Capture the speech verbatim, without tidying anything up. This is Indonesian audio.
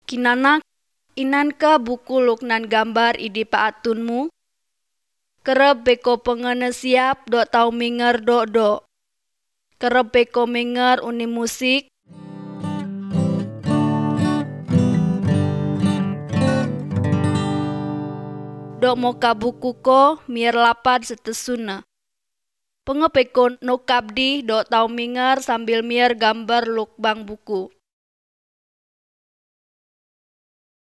Kinanak, inanka buku luknan gambar idi paatunmu? Kerep beko pengene siap do tau minger do do. Kerep beko minger uni musik. Dok moka buku ko mier lapad setesuna. Pengepeko nokabdi do tau minger sambil mier gambar luk bang buku.